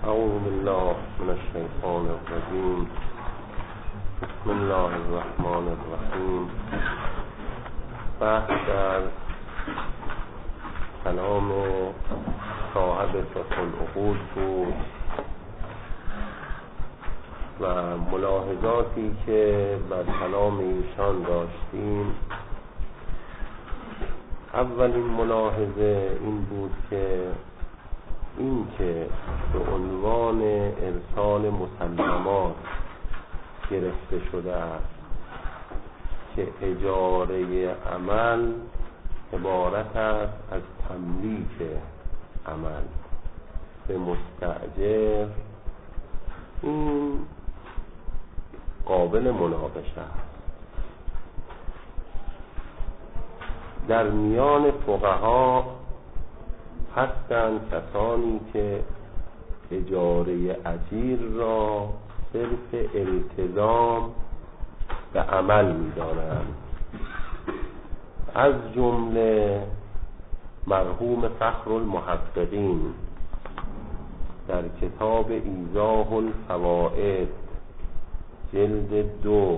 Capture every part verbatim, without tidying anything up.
اعوذ بالله من الشیطان الرجیم. بسم الله الرحمن الرحیم. بحث در کلام صاحب فتح العقود بود و ملاحظاتی که بر کلام ایشان داشتیم. اولین ملاحظه این بود که این که به عنوان ارسال مسلمات گرفته شده است که اجاره عمل عبارت است از تملیک عمل به مستأجر، این قابل مناقشه است. در میان فقها هستند کسانی که اجاره اجیر را صرف التزام به عمل می‌دانند، از جمله مرحوم فخر المحققین در کتاب ایضاح الفوائد جلد دو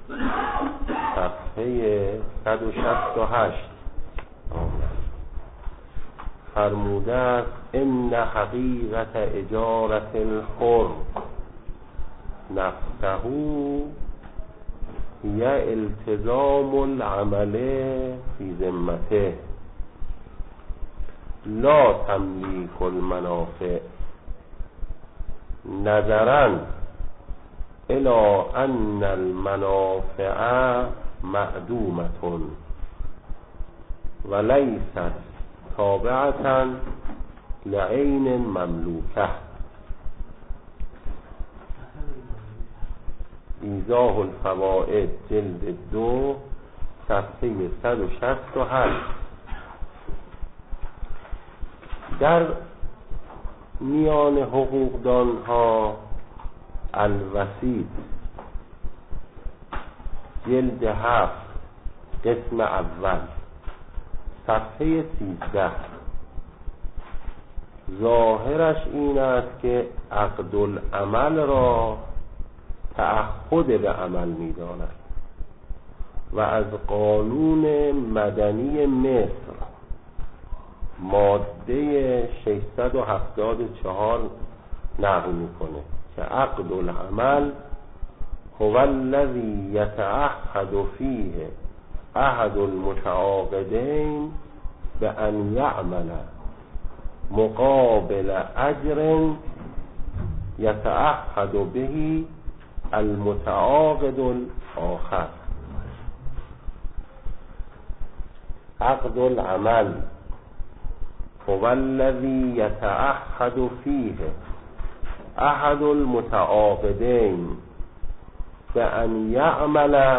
صفحه صد و شصت و هشت فرموده است: ان حقیقت اجارت الحر نفسه هی التزام العمل فی ذمته لا تملیک المنافع، نظرا الى ان المنافع معدومة و لیست تابعة لعین مملوکه. ایضاح الفوائد جلد دو صفحه صد و شصت و هشت. در میان حقوقدان ها الوسیط جلد هفت قسم اول صفحه سیزده ظاهرش این است که عقد العمل را تعهد به عمل می داند و از قانون مدنی مصر ماده ششصد و هفتاد و چهار نقل می کنه که عقد العمل هو الذی یتعهد فیه احد المتعاقدین به ان یعمل مقابل اجر یتعهد به المتعاقد الاخر. عقد العمل هو الذی یتعهد فیه احد المتعاقدین به ان یعمل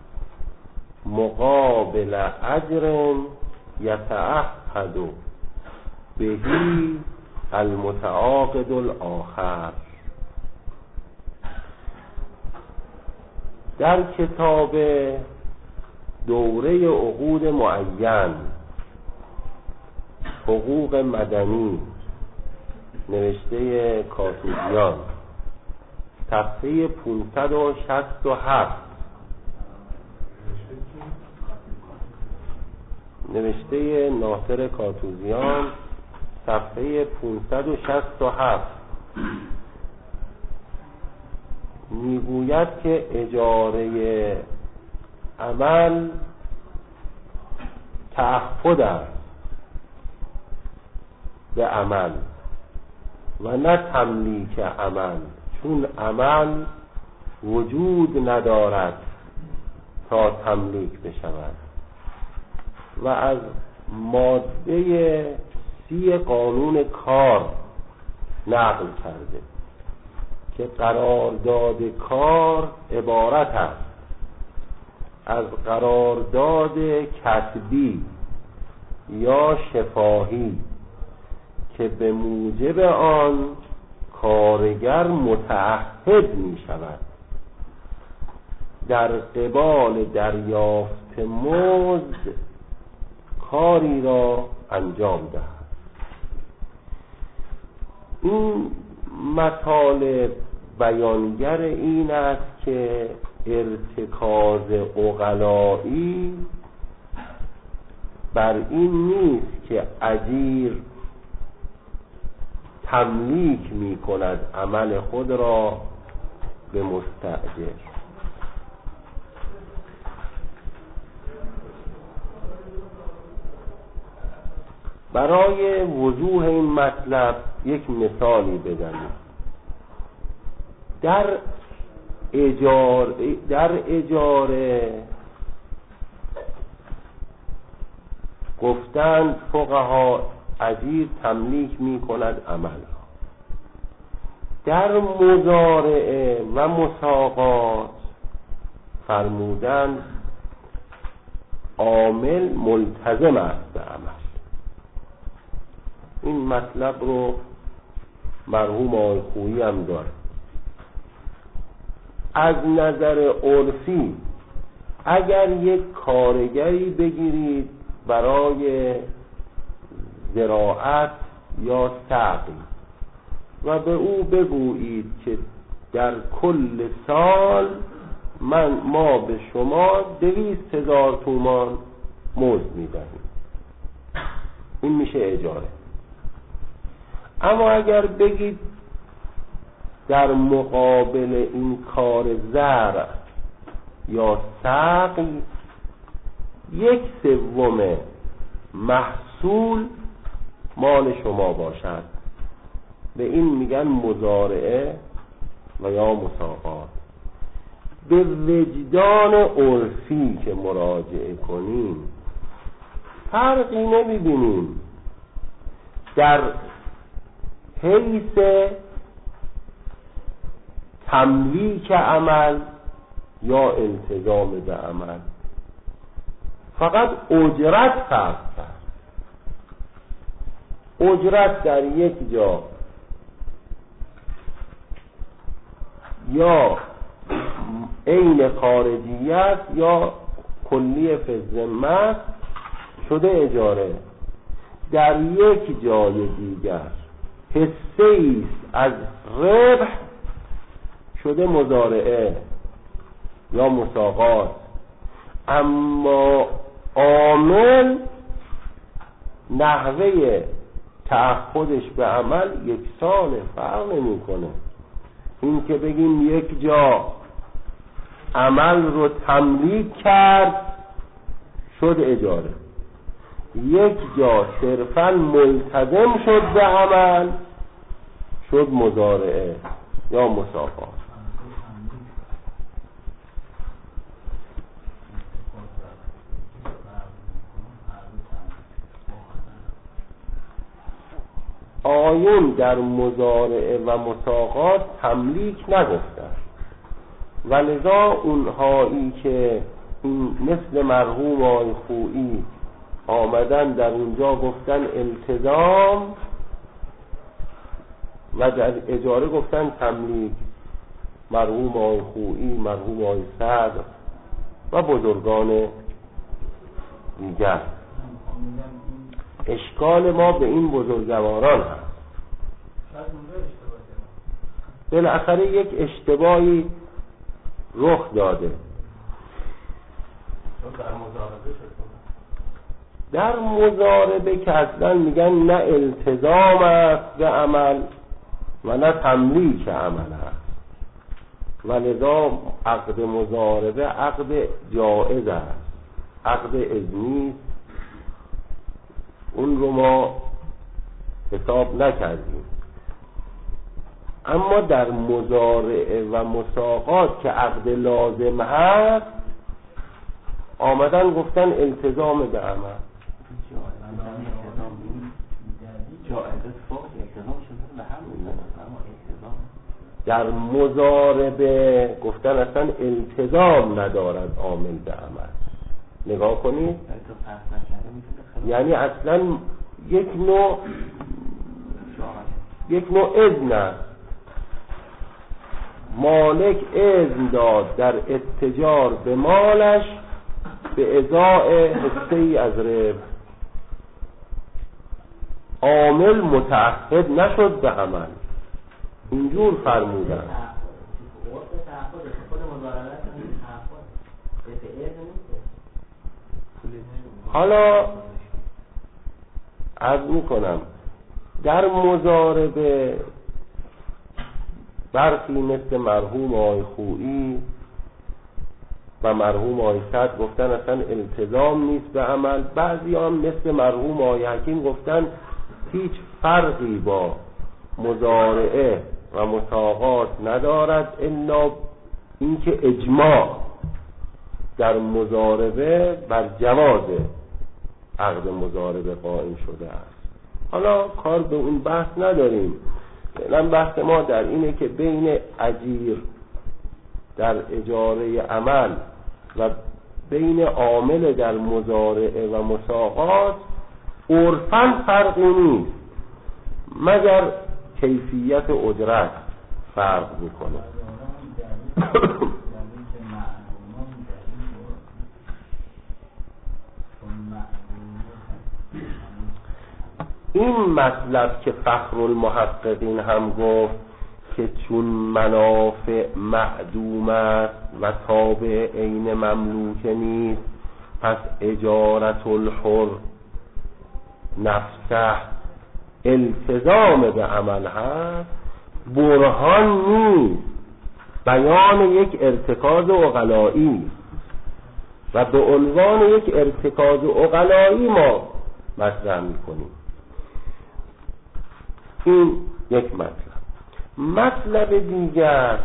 مقابل اجر یتعهد به المتعاقد الاخر. در کتاب دوره عقود معین حقوق مدنی نوشته کاتوزیان صفحه پانصد و شصت و هفت نوشته ناصر کاتوزیان صفحه پانصد و شصت و هفت میگوید که اجاره عمل تعهد است به عمل و نه تملیک عمل، چون عمل وجود ندارد تا تملیک بشود. و از ماده سی قانون کار نقل کرده که قرارداد کار عبارت است از قرارداد کتبی یا شفاهی که به موجب آن کارگر متعهد می شود در قبال دریافت مزد کاری را انجام دهد. این مطالب بیانگر این است که ارتکاز عقلایی بر این نیست که اجیر تملیک می کند عمل خود را به مستأجر. برای وضوح این مطلب یک مثالی بزنیم. در اجاره در اجاره گفتند فقها اجیر تملیک می کند عمل را. در مزارعه و مساقات فرمودند عامل ملتزم است به عمل. این مطلب رو مرحوم آقای خویی هم داره. از نظر عرفی اگر یک کارگری بگیرید برای زراعت یا سقی و به او بگویید که در کل سال من ما به شما دویست هزار تومان مزد میدهیم، این میشه اجاره. اما اگر بگید در مقابل این کار زرع یا سقی یک سوم محصول مال شما باشد، به این میگن مزارعه و یا مساقات. به وجدان عرفی که مراجعه کنیم فرقی نمیبینیم در حیث تملیک عمل یا التزام به عمل، فقط اجرت فرق کرد. اجرت در یک جا یا عین خارجیت یا کلی فی الذمه شده اجاره، در یک جای دیگر حصه ایست از ربح شده مزارعه یا مساقات. اما عامل نحوه تعهدش به عمل یکسانه، فرق نمی‌کنه. این که بگیم یک جا عمل رو تملیک کرد شد اجاره، یک جا صرفاً ملتزم شد به عمل شد مزارعه یا مساقات. آیون در مزارعه و مساقات تملیک نگفتند و لذا اونهایی که این مثل مرحوم آقای خویی آمدن در اونجا گفتن التزام و در اجاره گفتن تملیک، مرحوم آقای خویی، مرحوم آقای صدر و بزرگان دیگر. اشکال ما به این بزرگواران هست. بالاخره یک اشتباهی رخ داده. در مضاربه که اصلا میگن نه التزام است به عمل و نه تملیک عمل است و لذا عقد مضاربه عقد جائز است، عقد اذنی، اون رو ما حساب نکردیم. اما در مزارعه و مساقات که عقد لازم هست آمدن گفتن التزام به عمل. در مضاربه گفتن اصلا التزام ندارد عامل به عمل. نگاه کنید، یعنی اصلا یک نوع یک نوع اذن است. مالک اذن داد در اتجار به مالش به ازاء حصه‌ای از ربح. عامل متعهد نشد به عمل. اینجور فرمودن. حالا عرض میکنم در مضاربه برخی مثل مرحوم آقای خویی و مرحوم آقای سعد گفتن اصلا التزام نیست به عمل. بعضی هم مثل مرحوم آقای حکیم گفتن هیچ فرقی با مضارعه و مساقات ندارد الا اینکه اجماع در مضاربه بر جواز عقد مضاربه قائم شده است. حالا کار به اون بحث نداریم، فعلا بحث ما در اینه که بین اجیر در اجاره عمل و بین عامل در مضارعه و مساقات عرفاً فرقی نیست مگر کیفیت اجرت فرق میکنه. این مطلب که فخر المحققین هم گفت که چون منافع معدوم است و تابع عین مملوک نیست پس اجارت الحر نفسه التزام به عمل هست، برهان نیست، بیان یک ارتکاز عقلایی و به عنوان یک ارتکاز عقلایی ما مطرح میکنیم. این یک مطلب. مطلب دیگر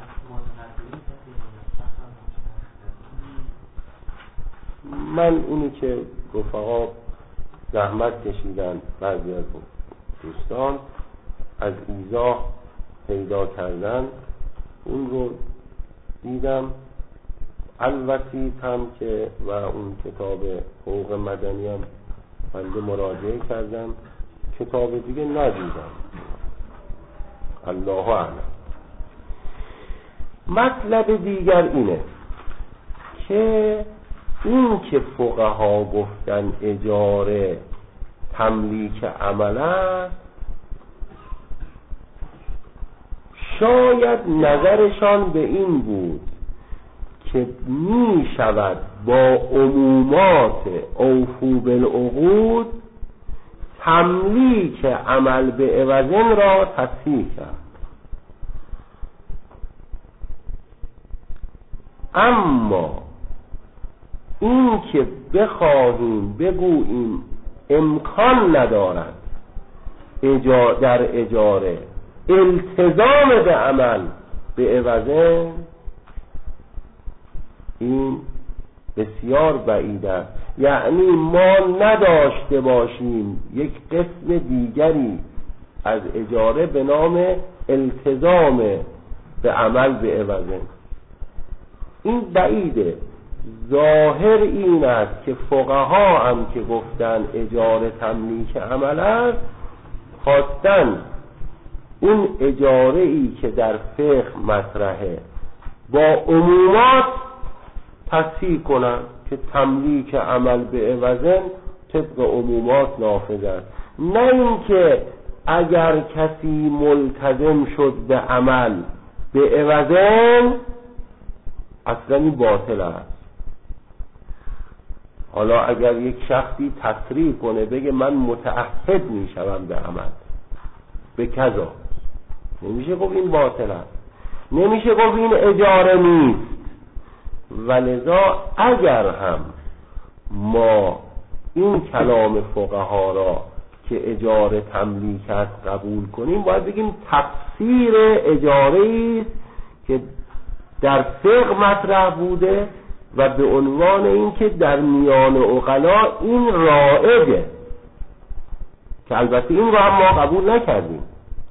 من اونی که رفقا زحمت کشیدن بعضی از دوستان از ایضاح پیدا کردن اون رو دیدم. الوسیط هم که و اون کتاب حقوق مدنی هم بنده مراجعه کردم، کتاب دیگه ندیدم. الله اعلم. مطلب دیگر اینه که این که فقها گفتن اجاره تملیک عمل است، شاید نظرشان به این بود که می شود با عمومات اوفو بالعقود تملیک عمل به عوضن را تصحیح کرد. اما این که بخواهیم بگوییم امکان ندارد اجا در اجاره التزام به عمل به عوضن، این بسیار بعید است. یعنی ما نداشته باشیم یک قسم دیگری از اجاره به نام التزام به عمل به عوضن. این بعیده. ظاهر این است که فقها هم که گفتن اجاره تملیک عمل است، خواستن اون اجاره ای که در فقه مطرحه با عمومات تصحیح کنن که تملیک عمل به عوضن طبق عمومات نافذ است. نه اینکه اگر کسی ملتزم شد به عمل به عوضن اصلا این باطل است. حالا اگر یک شخصی تصریح کنه بگه من متعهد می شوم به عمل به کذا، نمیشه گفت این باطل است، نمیشه گفت این اجاره نیست. ولذا اگر هم ما این کلام فقها را که اجاره تملیک است قبول کنیم، باید بگیم تفسیر اجاره است که در فقه مطرح بوده و به عنوان این که در میان عقلا این رایجه، که البته این را هم ما قبول نکردیم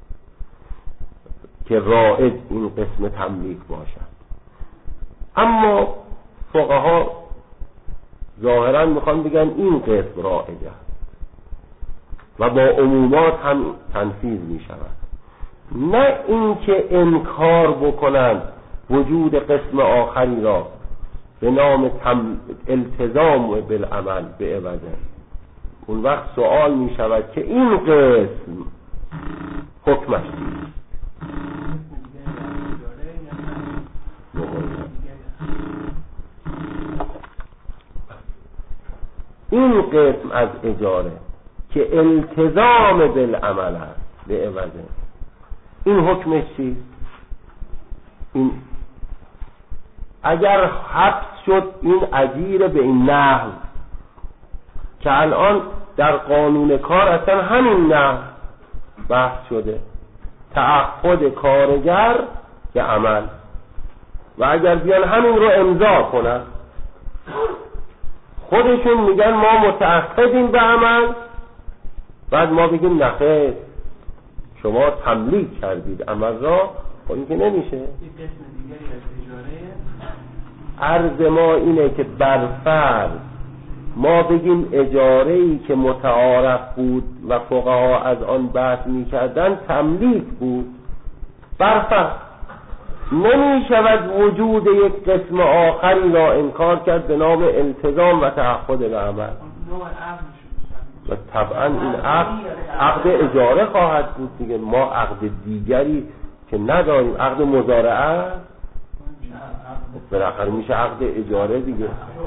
که رایج این قسم تملیک باشد. اما فقها ظاهرا میخوان بگن این قسم رایج است و با عمومات هم تنفیذ میشود، نه اینکه انکار بکنند وجود قسم آخری را به نام تم... التزام بالعمل به عوضن. اون وقت سوال می شود که این قسم حکمش چیست؟ این قسم از اجاره که التزام بالعمل است به عوضه، این حکمش چیست؟ این اگر حبس شد این اجیر به این نحو که الان در قانون کار اصلا همین نحو بحث شده، تعهد کارگر به عمل، و اگر بیان همین رو امضا کنن خودشون میگن ما متعهدیم به عمل، بعد ما بگیم نخیر شما تملیک کردید عمل را، خب این که نمیشه. عرض ما اینه که برفرض ما بگیم اجاره‌ای که متعارف بود و فقها از آن بحث می‌کردن تملیک بود، برفرض نمی شود وجود یک قسم آخری را انکار کرد به نام التزام و تعهد به عمل، و طبعا این عقد عقد اجاره خواهد بود دیگه. ما عقد دیگری که نداریم، عقد مزارعه بالاخره میشه عقد اجاره دیگه.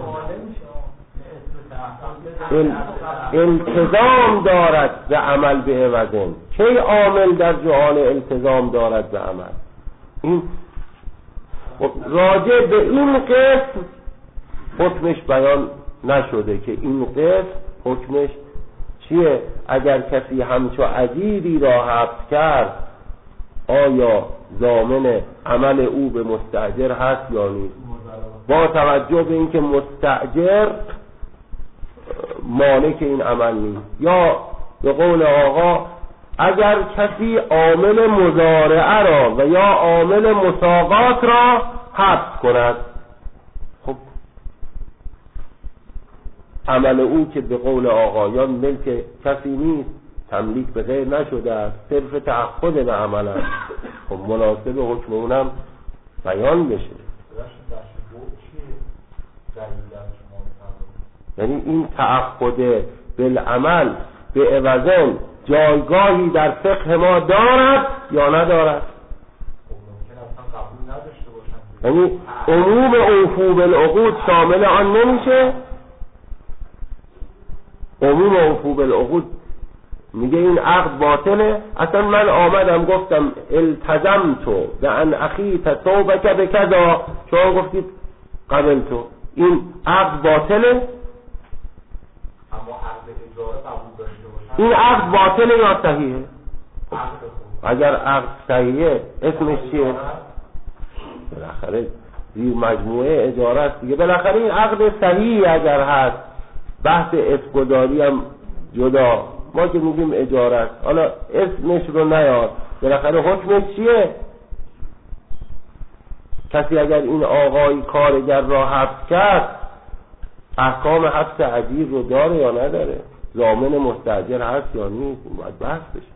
التزام دارد به عمل به عوضن، کی عامل در جهان التزام دارد به عمل؟ این راجع به این قسم حکمش بیان نشده که این قسم حکمش چیه. اگر کسی همچو اجیری را حبس کرد آیا ضامن عمل او به مستأجر هست یا نیست، با توجه به اینکه مستأجر مالک این عمل نیست. یا به قول آقا اگر کسی عامل مزارعه را و یا عامل مساقات را حبس کند، خب عمل او که به قول آقایان ملک کسی نیست، تملیک به غیر نشده است، صرف تعهد به عمل است، خب مناسب حکم اونم بیان بشه. یعنی این تعهد بالعمل به عوضن جایگاهی در فقه ما دارد یا ندارد؟ یعنی عموم اوفو بالعقود شامل آن نمیشه؟ عموم اوفو بالعقود میگه این عقد باطله. اصلا من آمدم گفتم التزمتو به ان اخیت ثوبک به کذا، شما گفتید قبل تو، این عقد باطله؟ اما عقد اجاره قبول داشته باشن این عقد باطله یا صحیحه؟ اگر عقد صحیحه اسمش چیه؟ بالاخره زیر مجموعه اجاره است دیگه. بالاخره این عقد صحیح اگر هست، بحث اسمگذاری هم جدا، ما که میگیم اجاره است، حالا اسمش رو نیار، بالاخره حکمش چیه؟ کسی اگر این آقای کارگر را حبس کرد احکام حبس اجیر رو داره یا نداره؟ ضامن مستاجر هست یا نیست؟ این باید بحث بشه.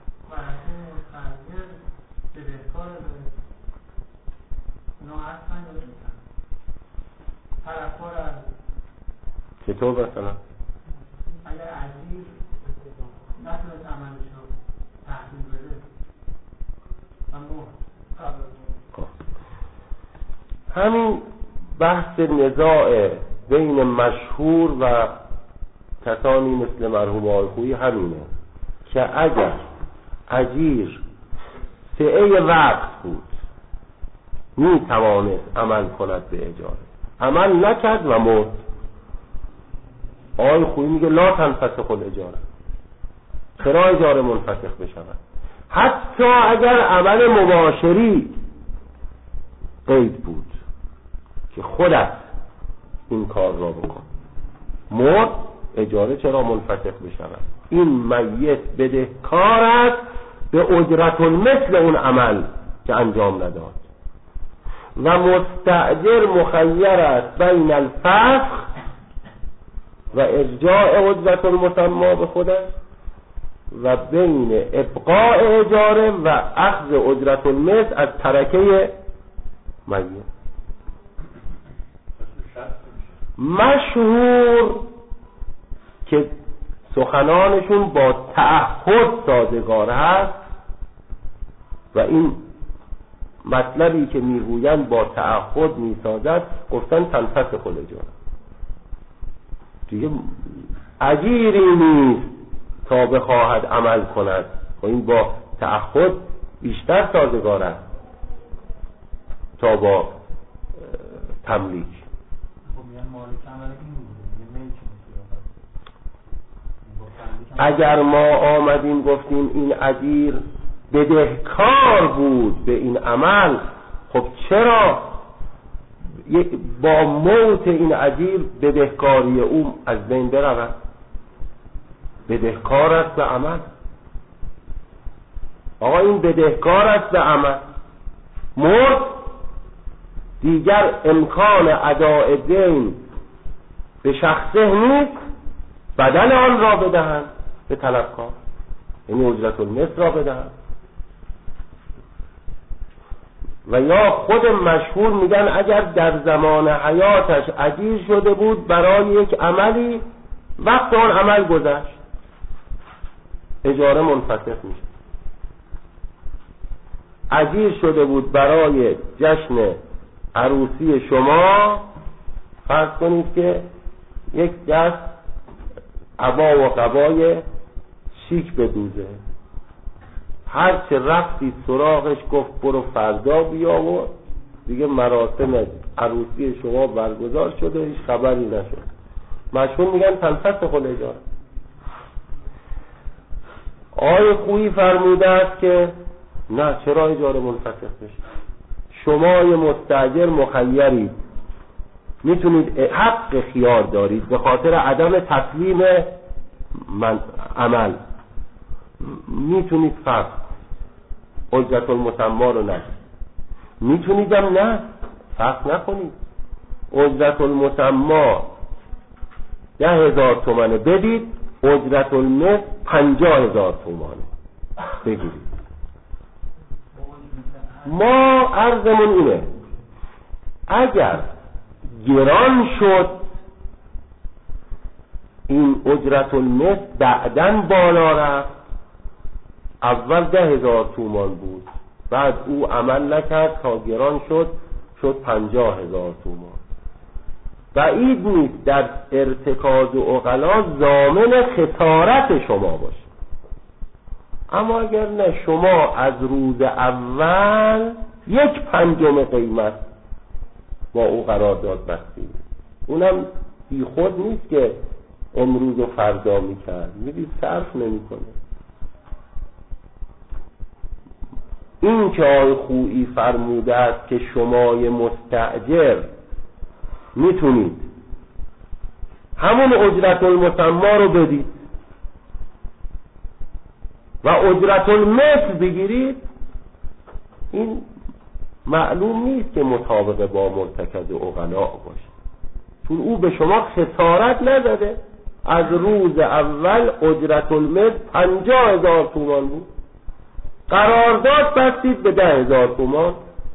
چطور مثلا؟ اگر اجیر نتونست عملش رو تحصیل بده اما همین بحث نزاع بین مشهور و کسانی مثل مرحوم آقای همینه که اگر اجیر سعه وقت بود می توانست عمل کند به اجاره، عمل نکرد و مرد، آقای خویی میگه لا تنفسخ الاجاره، چرا اجاره منفسخ بشود؟ حتی اگر عمل مباشری قید بود که خودت این کار را بکن، مرد، اجاره چرا منفسخ بشود؟ این میت بدهکار است به اجرت مثل اون عمل که انجام نداد، و مستأجر مخیر است بین الفسخ و ارجاع اجرت المسمى به خودش و بین ابقاء اجاره و اخذ اجرت المثل از ترکه میت. مشهور که سخنانشون با تعهد سازگار هست و این مطلبی که میگویند با تعهد میسازد، گفتن تنفسخ الاجاره دیگه، اجیری نیست تا بخواهد عمل کند. و این با تعهد بیشتر سازگار است تا با تملیک. اگر ما آمدیم گفتیم این اجیر بدهکار بود به این عمل، خب چرا با موت این اجیر بدهکاری او از بین برود؟ بدهکار است به عمل. آقا این بدهکار است به عمل، مرد دیگر امکان اداء دین به شخصه نیست، بدل آن را بدهند به طلبکار، یعنی اجرت المثل را بدهند. و یا خود مشهور میگن اگر در زمان حیاتش اجیر شده بود برای یک عملی، وقت آن عمل گذشت، اجاره منفسخ میشه. اجیر شده بود برای جشن عروسی شما، فرض کنید که یک دست عبا و قبای شیک بدوزه، هر چه رفتی سراغش گفت برو فردا بیا و دیگه مراسم عروسی شما برگزار شده، هیچ خبری نشد. مشهور میگن تنفسخ الاجاره. آقای خویی فرموده است که نه، چرا اجاره منفسخ بشه؟ شما مستاجر مخیرید، میتونید حق خیار دارید به خاطر عدم تسلیم من عمل، میتونید فرض اجرت المسما رو ندید، میتونیدم نه فرض نکنید، اجرت المسما ده هزار تومنه بدید، اجرت المثل پنجاه هزار تومنه بگیرید. ما عرضمون اینه اگر گران شد این اجرت المثل بعداً بالا رفت، اول ده هزار تومان بود، بعد او عمل نکرد تا گران شد شد پنجاه هزار تومان، بعید نیست در ارتکاز عقلا ضامن خسارت شما باشه. اما اگر نه، شما از روز اول یک پنجم قیمت با او قرارداد بستید، اونم بی خود نیست که امروز و فردا میکرد، میدید صرف نمیکنه. این که آقای خویی فرموده است که شمای مستأجر میتونید همون اجرت المسما رو بدید و اجرت المثل بگیرید، این معلوم نیست که مطابق با مرتکز عقلا باشه، چون او به شما خسارت نزده. از روز اول اجرت المثل پنجاه هزار تومان بود، قرارداد بستید به ده هزار تومان.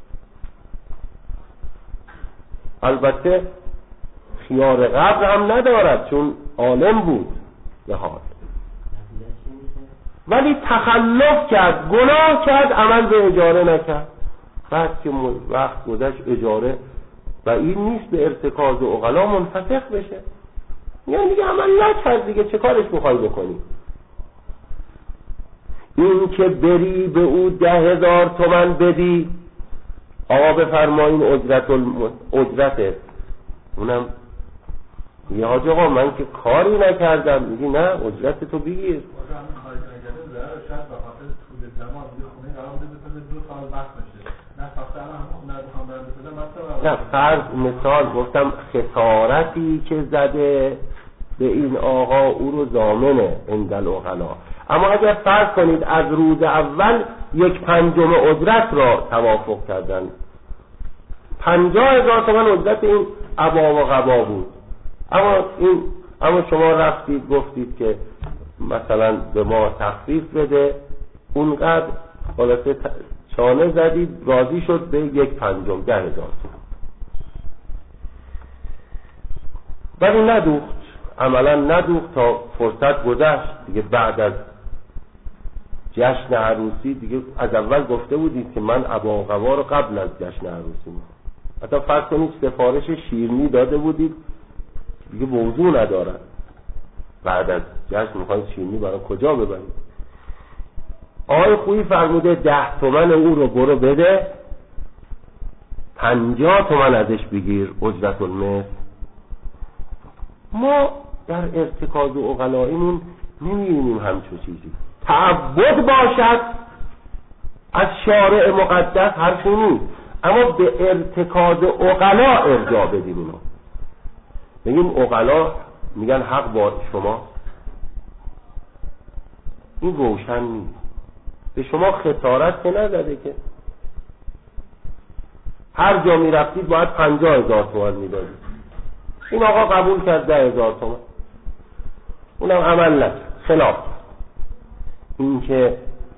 البته خیار قبل هم ندارد چون عالم بود به حال، ولی تخلف کرد، گناه کرد، عمل به اجاره نکرد. بعد که وقت گذشت اجاره و این نیست به ارتکاز عقلا منفسخ بشه، یعنی دیگه عمل نکرد، دیگه چه کارش میخوای بکنی؟ این که بری به او ده هزار تومن بدی، آقا بفرمایین اجرت الم... اجرته، اونم یه حاج آقا من که کاری نکردم، میگی نه اجرت تو بگیر. نه فرض مثال گفتم خسارتی که زده به این آقا او رو ضامنه عند العقلا. اما اگر فرض کنید از روز اول یک پنجم اجرت را توافق کردن، پنجاه هزار تومان اجرت این عبا و قبا بود، اما این اما شما رفتید گفتید که مثلا به ما تخفیف بده، اونقدر خلاصه چانه زدید، راضی شد به یک پنجم ده هزار تومان، ولی ندوخت، عملا ندوخت تا فرصت گذشت دیگه. بعد از جشن عروسی دیگه از اول گفته بودید که من عبا و قبا رو قبل از جشن عروسی می‌خوام. حتی فرض کنید سفارش شیرینی داده بودید دیگه موضوع ندارد، بعد از جشن میخواید شیرینی برای کجا ببرید؟ آقای خویی فرموده ده تومن او رو برو بده، پنجاه تومن ازش بگیر اجرت المثل. ما در ارتکاز و عقلاییمون نمی‌بینیم همچون چیزی. تعبد باشد از شارع مقدس حرفی نیست، اما به ارتکاز عقلا ارجاع بدیم اینو. بگیم عقلا میگن حق با شما، این روشن نیست. به شما خسارت که نداده که هر جا می رفتید باید پنجاه هزار تومان می دادید. این آقا قبول کرد ده هزار تومان، اونم عمل نکرد، خلاف. این که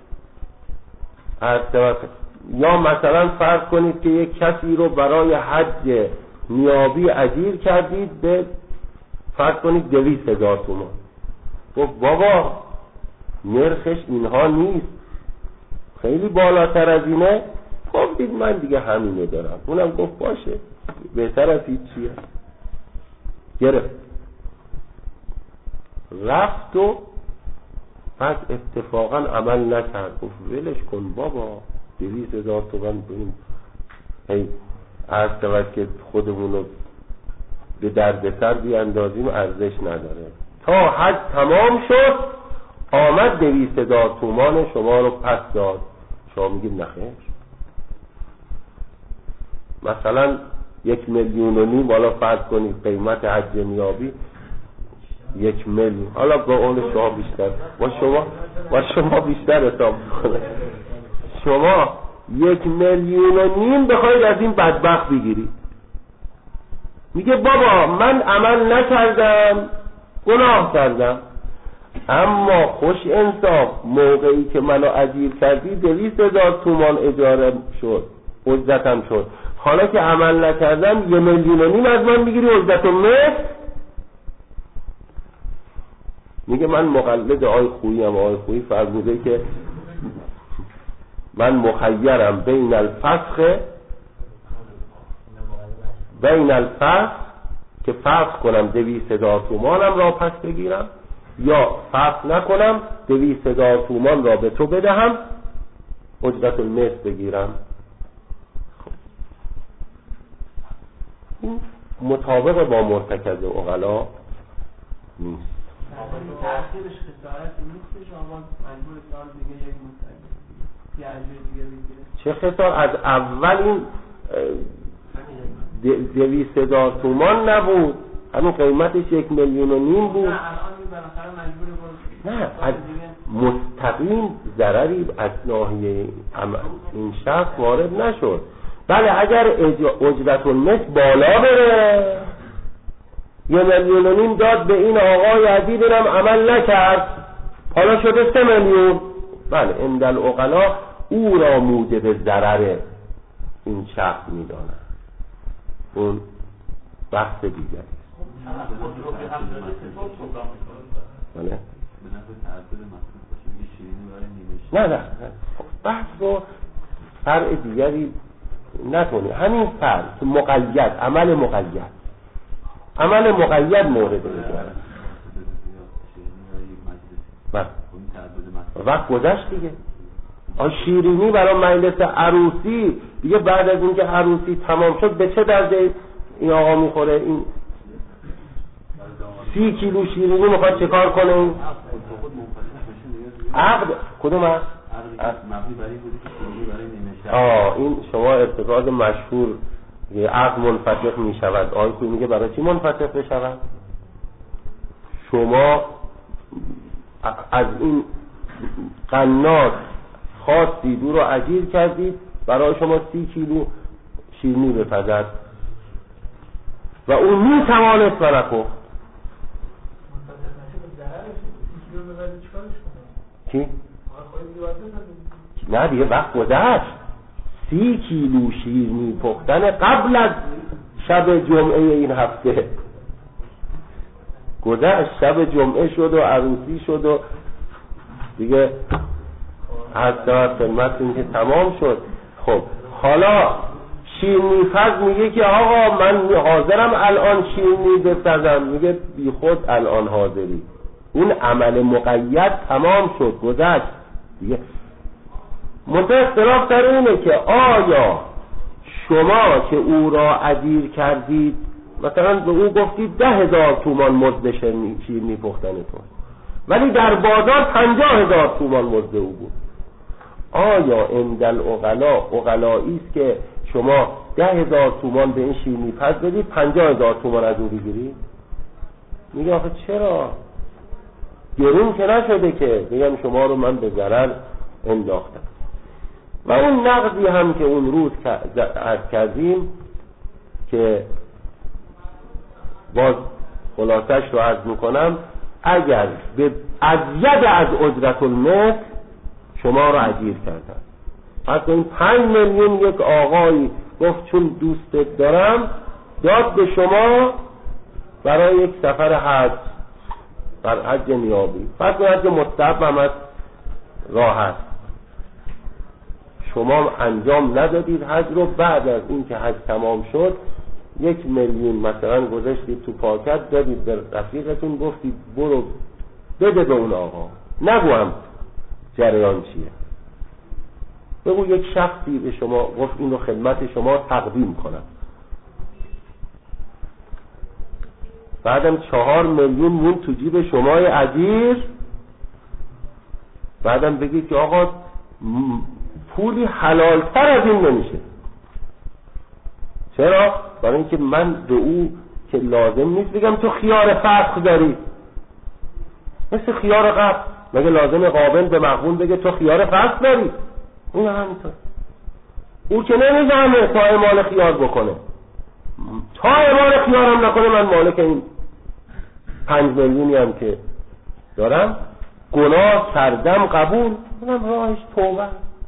یا مثلا فرض کنید که یک کسی رو برای حج نیابی اجیر کردید به فرض کنید دویست هزار تومان. گفت بابا نرخش اینها نیست، خیلی بالاتر از اینه. گفتید من دیگه همینه دارم. اونم گفت باشه، بهتر از هیچ چیه. گرفت رفت و بعد اتفاقا عمل نکرد. گفت ولش کن بابا، دویست هزار تومن بریم هی عرض شود که خودمون رو به دردسر بیاندازیم، ارزش نداره. تا حج تمام شد آمد دویست هزار تومان شما رو پس داد. شما میگید نخیر، مثلا یک میلیون و نیم بالا فرض کنید قیمت حج نیابی یک میلیون، حالا با اون شما بیشتر با شما با شما بیشتر حساب کنه. شما یک میلیون و نیم بخواید از این بدبخت بگیرید. میگه بابا من عمل نکردم، گناه کردم، اما خوش انصاف موقعی که منو اجیر کردی دویست هزار تومان اجاره شد، اجرتم شد. حالا که عمل نکردم یه میلیون و نیم از من میگیری اجرت المثل. میگه من مقلد آقای خویی ام. آقای خویی فرموده که من مخیرم بین الفسخ بین الفسخ که فسخ کنم دویست هزار تومانم را پس بگیرم، یا فسخ نکنم دویست هزار تومان را به تو بدهم اجرت المثل بگیرم. این مطابق با مرتکز عقلا نیست. تأخیرش خسارت نیست، شما مجبور سال دیگه یک مستقیم یه اجر دیگه بگیره. چه خسار؟ از اول این دویست هزار تومان نبود، همین قیمتش یک میلیون و نیم بود. نه الان این بالاخره مجبور بود. نه از مستقیم ضرری از ناحیه این شخص وارد نشد. بله اگر اجرت المثل بالا بره، یه میلیون و نیم داد به این آقای عزیزم عمل نکرد، حالا شده سه میلیون، بله عند العقلا او را موجب ضرر این شخص میدانند. اون بحث دیگری. بله نه نه بحث رو فرع دیگری نکنی. همین فرع مقید، عمل مقید، عمل مقید مورد بگیرن. وقت گذشت دیگه. آن شیرینی برای مجلس عروسی دیگه بعد از اینکه عروسی تمام شد به چه درجه این آقا میخوره؟ این سی کیلو شیرینی میخواد چه کار کنه؟ این عقد کدوم هست؟ آه این شما ارتکاز مشهور عقد منفتح میشود. آقای خویی میگه برای چی منفتح بشود؟ شما از این قنات خاصی دو رو اجیر کردید برای شما سی کیلو شیرینی بپزد و اون میتوانست برکو چی؟ نه دیگه وقت گذشت. سی کیلو شیرینی پختن قبل از شب جمعه این هفته گذشت. شب جمعه شد و عروسی شد و دیگه هسته خدمت این که تمام شد. خب حالا شیرینی پز میگه که آقا من حاضرم الان شیرینی بپزم. میگه بی خود الان حاضری، اون عمل مقید تمام شد، گذشت دیگه. منتها اختلاف در اینه که آیا شما که او را اجیر کردید مثلا به او گفتید ده هزار تومان مزد شیر میپختنتون، ولی در بازار پنجاه هزار تومان مزد او بود، آیا اندل اغلا اغلایی است که شما ده هزار تومان به این شیرینی پس بدید پنجاه هزار تومان از او بگیرید؟ میگه آخه چرا؟ گرون که نشده که بگم شما رو من به ضرر انداختم. و اون نقدی هم که اون روز عرض کردیم که باز خلاصش رو عرض میکنم، اگر به ازید از اجرت المثل شما رو اجیر کردن، حتی این پنج میلیون یک آقایی گفت چون دوستت دارم داد به شما برای یک سفر حج، بر حج نیابی، پس اون حج مستحب هم از راحت شما انجام ندادید حج رو، بعد از این که حج تمام شد یک میلیون مثلا گذاشتید تو پاکت دادید به رفیقتون، گفتید برو بده به اون آقا، نگو هم جریان چیه، بگو یک شخصی به شما گفت این رو خدمت شما تقدیم کنم، بعدم چهار میلیون مون تو جیب شمای اجیر، بعدم بگید که آقا پولی حلالتر از این نمیشه. چرا؟ برای اینکه من به او که لازم نیست بگم تو خیار فسخ داری، مثل خیار قبل، مگه لازم قابل به مقبول بگه تو خیار فسخ داری؟ اون همینطور، او که نمیزنه تا اعمال خیار بکنه، تا اعمال خیار هم نکنه من مالک این پنج میلیونی هم که دارم، گناه کردم قبول اونم راهش توبه،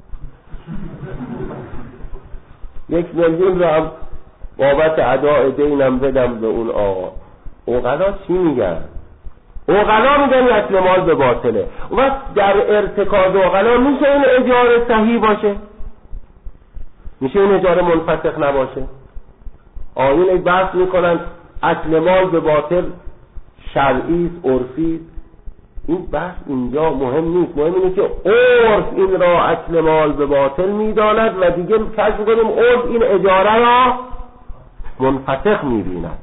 یک میلیون رو هم بابت اداء دینم بدم به اون آقا. اوغلا چی میگن؟ اوغلا میگن اصل مال به باطله. و در ارتکاز اوغلا میشه این اجاره صحیح باشه؟ میشه این اجاره منفسخ نباشه؟ آیین بحث میکنن اصل مال به باطل شرعی است، عرفی است. این بحث اینجا مهم نیست، مهم اینه که عرف این را اصل مال به باطل میداند و دیگه کشف کنیم عرف این اجاره را منفسخ میبیند.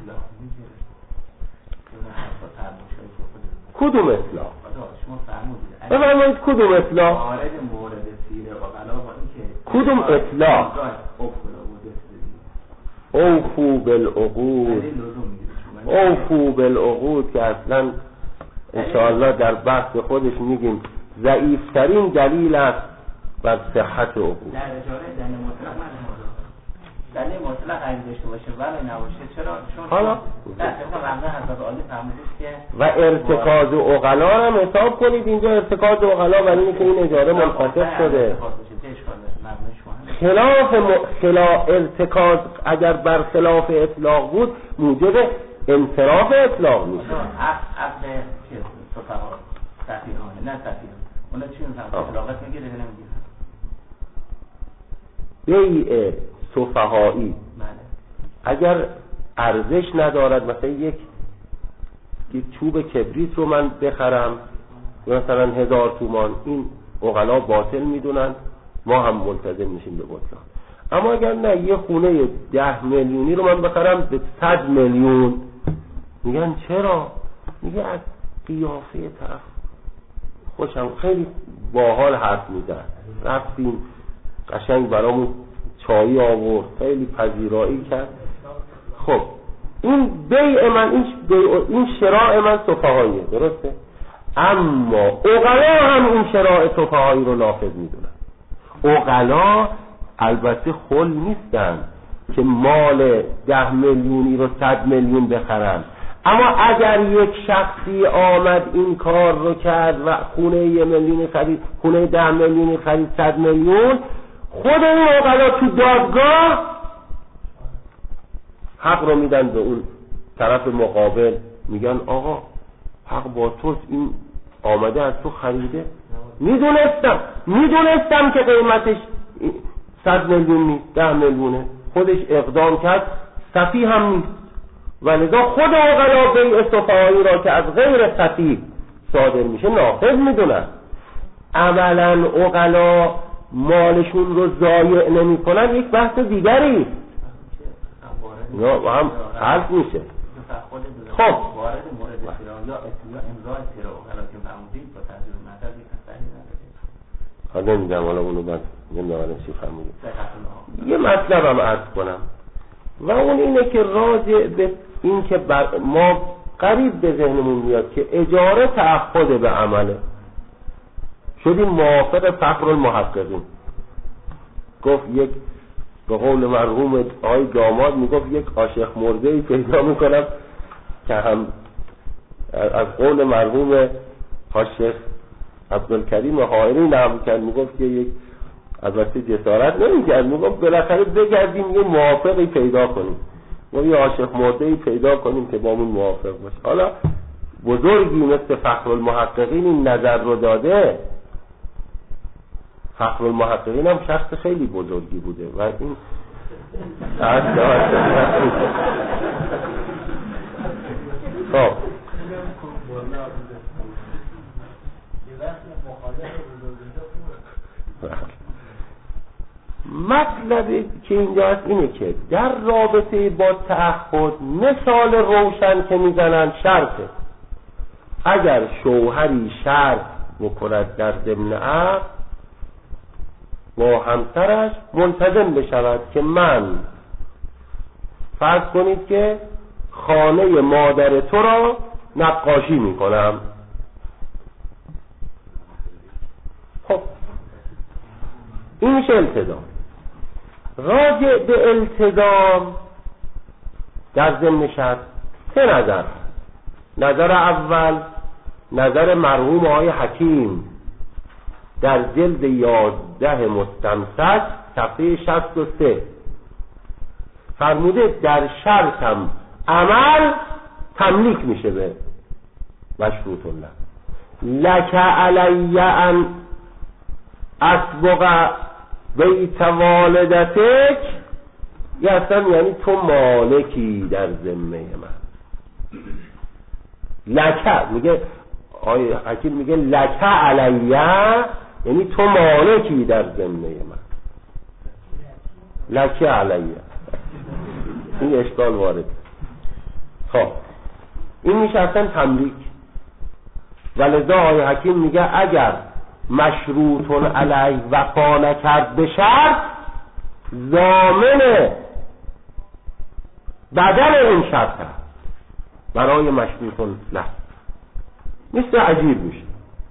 کدوم اصلاح؟ بفرمایید کدوم اصلاح؟ کدوم اصلاح؟ اوفو بالعقود، اوفو بالعقود که اصلا انشاءالله در بحث خودش میگیم ضعیفترین دلیل است بر صحت عقود. در اجاره دلیل مطلق من دلیل مطلق اگه داشته باشه ولی نباشه چرا؟ چون حالا در طبق رمضان حضرت عالی فرمودید که و ارتکاز عقلا هم حساب کنید اینجا ارتکاز عقلا ولی اینکه این اجاره منفسخ شده. خلاف م... خلاف ارتکاز اگر بر خلاف اطلاق بود موجب انصراف اطلاق میشه. عقد چیز صفحه صفیحانه نه صفیحانه اونا چی میفهمن؟ اطلاقات میگیره نمیگیره؟ بیع صفحایی اگر ارزش ندارد، مثلا یک یک چوب کبریت رو من بخرم مثلا هزار تومان، این عقلا باطل میدونن، ما هم ملتزم میشیم به بطلان. اما اگر نه یه خونه ده میلیونی رو من بخرم به صد میلیون، میگن چرا؟ میگه از قیافه طرف خوشم، خیلی باحال حرف میزن، رفتیم قشنگ برامون چایی آورد، خیلی پذیرایی کرد. خب این بیع من، این بیع این شراء من صفحاییه، درسته؟ اما عقلا هم این شراء صفحایی رو نافذ میدونن. عقلا البته خل نیستن که مال ده میلیونی رو صد میلیون بخرن، اما اگر یک شخصی آمد این کار رو کرد و خونه یه میلیونی خرید، خونه ده میلیونی خرید صد میلیون، خود این عقلا تو دادگاه حق رو میدن به اون طرف مقابل، میگن آقا حق با توست، این آمده از تو خریده، میدونستم میدونستم که قیمتش صد میلیون نیست، ده میلیونه، خودش اقدام کرد، صفی هم نیست، ولذا خود عقلا بیع صفحایی را که از غیر صفی صادر میشه نافذ میدونن. عملا عقلا مالشون رو ضایع نمی کنن یک بحث دیگری یا هم حل میشه. خب وارد مورد اطلاع یا اطلاع امضای اطلاع عقلا که فرمودید با تحضیر مطلب یک اثری نداره. حالا نمیدونم حالا اونو بعد نمیدونم چی فرمودید. یه مطلب هم عرض کنم و اون اینه که راجع به این که ما قریب به ذهنمون میاد که اجاره تعهد به عمله. شدیم موافق فخر المحققین. گفت یک به قول مرحوم آقای داماد میگفت یک عاشق مرده‌ای پیدا میکنم که هم از قول مرحوم عاشق عبدالکریم حائری نقل کرد، میگفت که یک البته جسارت نمی‌کرد، میگفت بالاخره بگردیم یه موافقی پیدا کنیم، ما یه عاشق مرده‌ای پیدا کنیم که با من موافق باشه. حالا بزرگی مثل فخر المحققین این نظر رو داده. فخر المحققین هم شخص خیلی بزرگی بوده و این خب مطلبی که اینجا هست اینه که در رابطه با تعهد مثال روشن که میزنن شرطه. اگر شوهری شرط بکند در ضمن عقد با همسرش ملتزم بشود که من فرض کنید که خانه مادر تو را نقاشی میکنم. خب این میشه التزام. راجع به التزام در ضمن شرط سه نظر. نظر اول نظر مرحوم آقای حکیم در جلد یازده مستمسک صفحه شصت و سه فرموده در شرط هم عمل تملیک میشه به مشروط الله. لک علی ان اسبق بیت والدتک، یا اصلا یعنی تو مالکی در ذمه من. لک میگه آیه حکیم میگه لک علیه، یعنی تو مالکی در ذمه من. لک علیه این اشکال وارد. خب این میشه اصلا تملیک. ولذا آیه حکیم میگه اگر مشروط علیه وفا نکرد به شرط، ضامن بدل این شرط هست برای مشروط له. مثل عجیب میشه.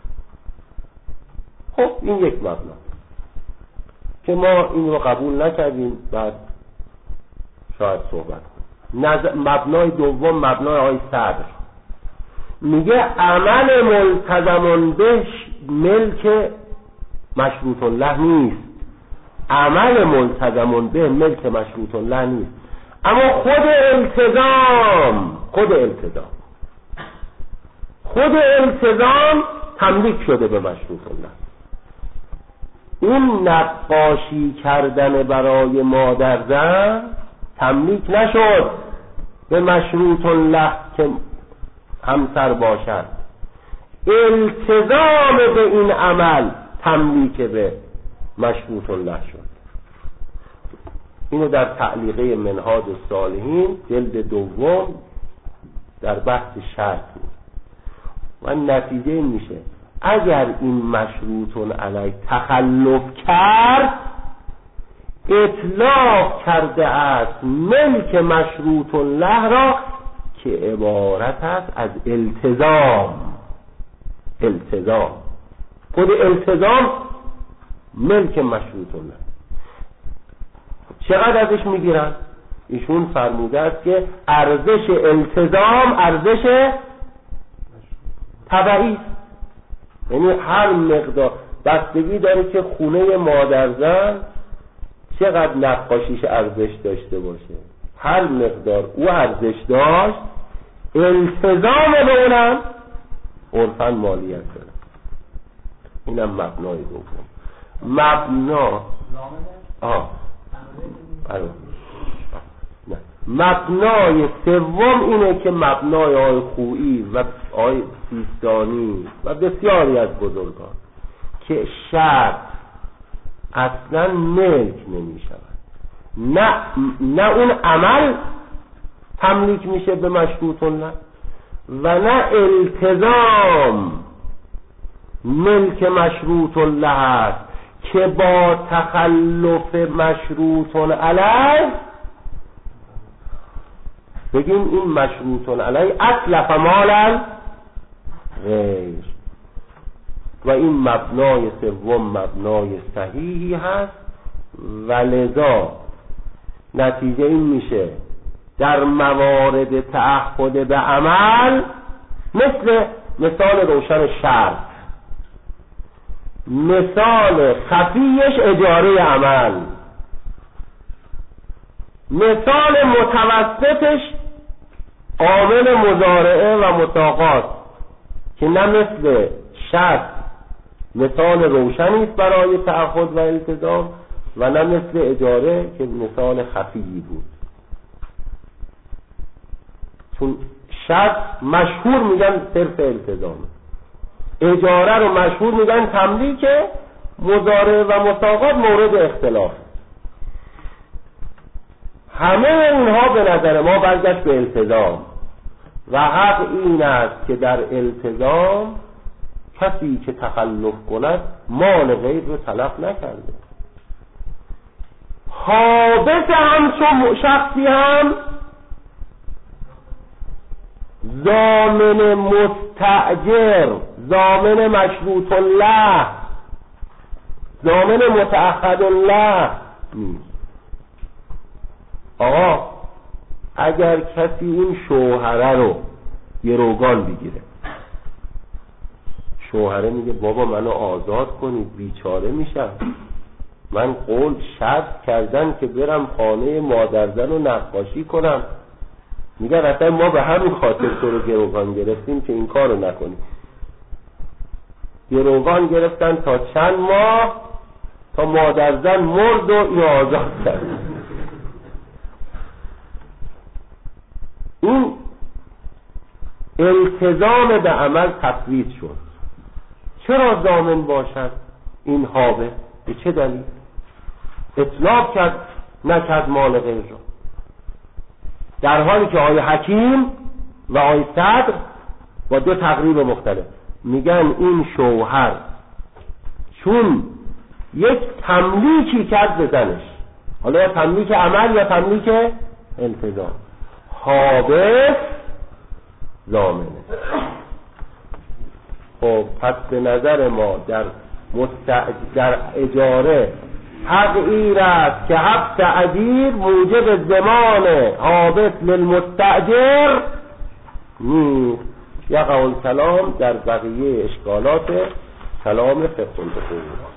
خب این یک مبنا که ما این رو قبول نکردیم، بعد شاید صحبت کنیم. مبنای دوم مبنای آقای صدر میگه عمل ملتزم به ملک مشروط له نیست. عمل ملتزم به ملک مشروط له نیست، اما خود التزام خود التزام خود التزام تملیک شده به مشروط الله. اون نقاشی کردن برای مادر زن تملیک نشد به مشروط الله که همسر باشد. التزام به این عمل تملیک به مشروط الله شد. اینو در تعلیقه منهاج الصالحین جلد دوم در بحث شرط بود و نتیجه این میشه اگر این مشروط علیه تخلف کرد، اطلاق کرده است ملک مشروط له را که عبارت است از التزام. التزام خود التزام ملک مشروط له. چقدر ازش میگیرن؟ ایشون فرموده است که ارزش التزام ارزش تبعی، یعنی هر مقدار بستگی داره که خونه مادرزن چقدر نقاشیش ارزش داشته باشه. هر مقدار او ارزش داشت، التزام به اونم عرفاً مالیت داره. اینم مبنای دوم. مبنا آه آه. نه. مبنای سوم اینه که مبنای آقای خویی و آقای سیستانی و بسیاری از بزرگان که شرط اصلا ملک نمی شود، نه نه اون عمل تملیک میشه به مشروط الله و نه التزام ملک مشروط الله است که با تخلف مشروط علیه بگیم این مشروط علیه اتلف مالا غیر. و این مبنای سوم مبنای صحیحی هست و لذا نتیجه این میشه در موارد تعهد به عمل مثل مثال روشن شرط، مثال خفیش اجاره عمل، مثال متوسطش عامل مضارعه و مساقات که نه مثل شرط مثال روشنی است برای تعهد و التزام و نه مثل اجاره که مثال خفیی بود. چون شرط مشهور میگن صرف التزام، اجاره رو مشهور میگن تملیک، مضارعه و مساقات مورد اختلاف. همه اینها به نظر ما برگشت به التزام و حق این است که در التزام کسی که تخلف کند مال غیر رو تلف نکرده. حابس همچون شخصی هم ضامن مستأجر، ضامن مشروط الله، ضامن متعهد الله نیست. آقا اگر کسی این شوهره رو گروگان بگیره، شوهره میگه بابا منو آزاد کنید بیچاره میشم، من قول شرط کردن که برم خانه مادرزن رو نقاشی کنم، میگن اصلا ما به همین خاطر تو رو گروگان گرفتیم که این کار رو نکنی. گروگان گرفتن تا چند ماه تا مادرزن مرد و این آزاد کرد. این التزام به عمل تفویض شد. چرا ضامن باشد این حابه؟ به چه دلیل؟ اطلاق کرد نکرد مال غیر را، در حالی که آقای حکیم و آقای صدر با دو تقریب مختلف میگن این شوهر چون یک تملیکی کرد به زنش، حالا یا تملیک عمل یا تملیک التزام، حابس ضامنه. خب پس به نظر ما در مستعج... در اجاره حق این است که حق تعجیر موجب ضمان حابس للمستأجر نیست. یقع الکلام در بقیه اشکالات کلام فقه الاصول.